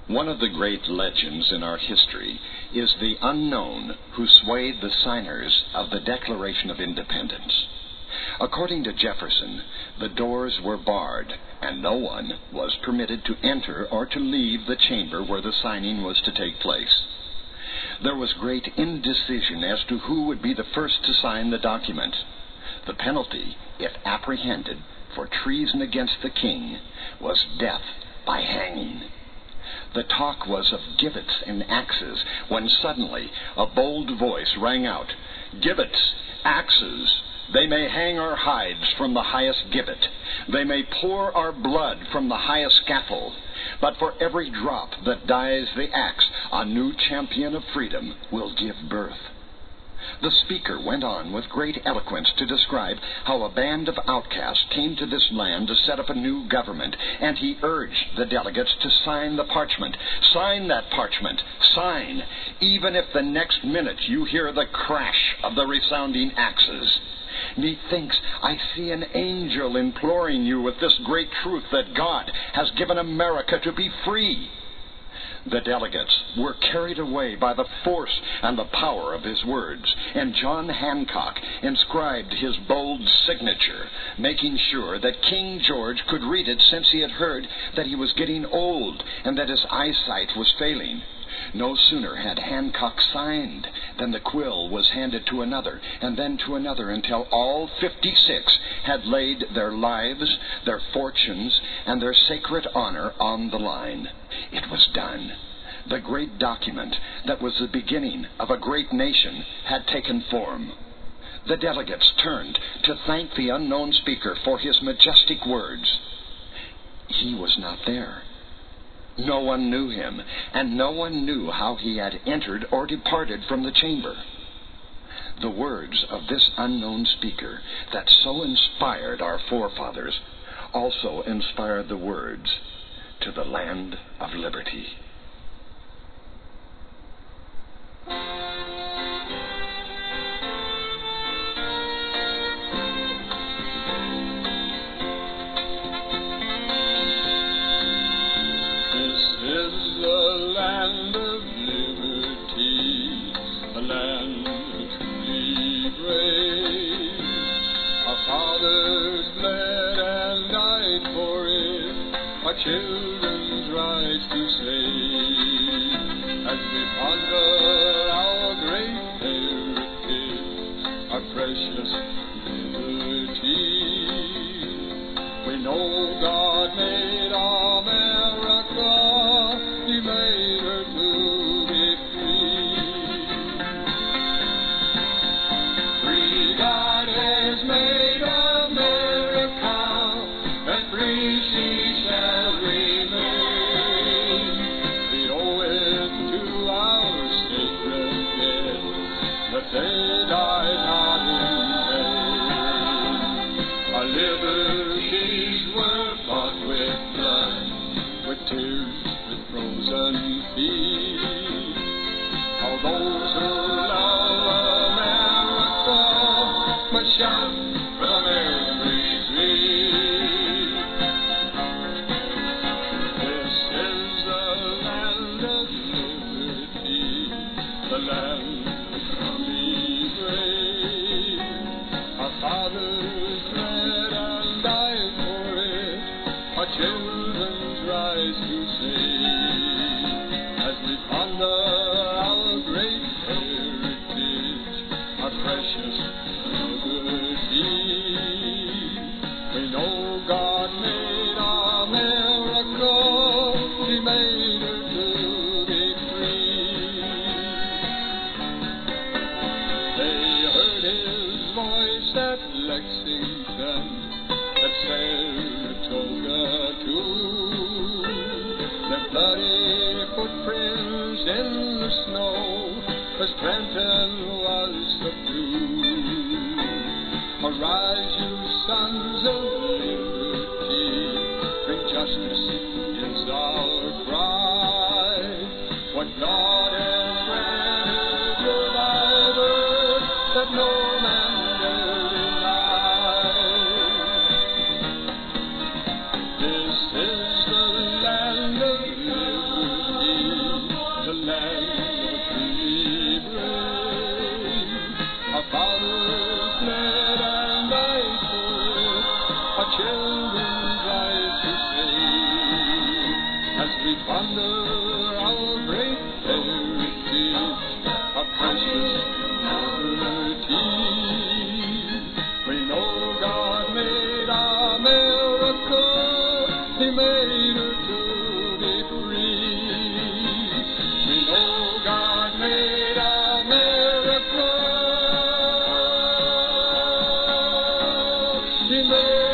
One of the great legends in our history is the unknown who swayed the signers of the Declaration of Independence. According to Jefferson, the doors were barred, and no one was permitted to enter or to leave the chamber where the signing was to take place. There was great indecision as to who would be the first to sign the document. The penalty, if apprehended for treason against the king, was death by hanging. The talk was of gibbets and axes, when suddenly a bold voice rang out, "Gibbets, axes! They may hang our hides from the highest gibbet. They may pour our blood from the highest scaffold. But for every drop that dyes the axe, a new champion of freedom will give birth." The speaker went on with great eloquence to describe how a band of outcasts came to this land to set up a new government, and he urged the delegates to sign the parchment. Sign that parchment. Sign, even if the next minute you hear the crash of the resounding axes. Methinks I see an angel imploring you with this great truth that God has given America to be free. The delegates were carried away by the force and the power of his words, and John Hancock inscribed his bold signature, making sure that King George could read it, since he had heard that he was getting old and that his eyesight was failing. No sooner had Hancock signed than the quill was handed to another, and then to another, until all 56 had laid their lives, their fortunes, and their sacred honor on the line. It was done. The great document that was the beginning of a great nation had taken form. The delegates turned to thank the unknown speaker for his majestic words. He was not there. No one knew him, and no one knew how he had entered or departed from the chamber. The words of this unknown speaker that so inspired our forefathers also inspired the words to the land of liberty. Land of liberty, a land truly brave. Our fathers bled and died for it, our children's rights to save. As we ponder our great heritage, our precious liberty, we know God made America. He made her to be free. Free God has made America, and free she shall remain. We owe it to our sacred dead that they died not in vain. Our liberties were bought with blood, with tears, frozen feet. All those who love America must shout from every street. This is the land of liberty, the land truly brave. Our fathers bled and died for it, our children's rise to save. As we ponder our great heritage, our precious liberty, we know God made America. He made her to be free. They heard his voice at Lexington, at Saratoga too. Their bloody footprints in the snow, as Trenton was subdued. Arise, you sons of liberty, bring justice is our cry. What God has granted your earth, that no man dare deny. This is the land of liberty, Under our great heritage, a precious liberty. We know God made America, He made her to be free. We know God made America, He made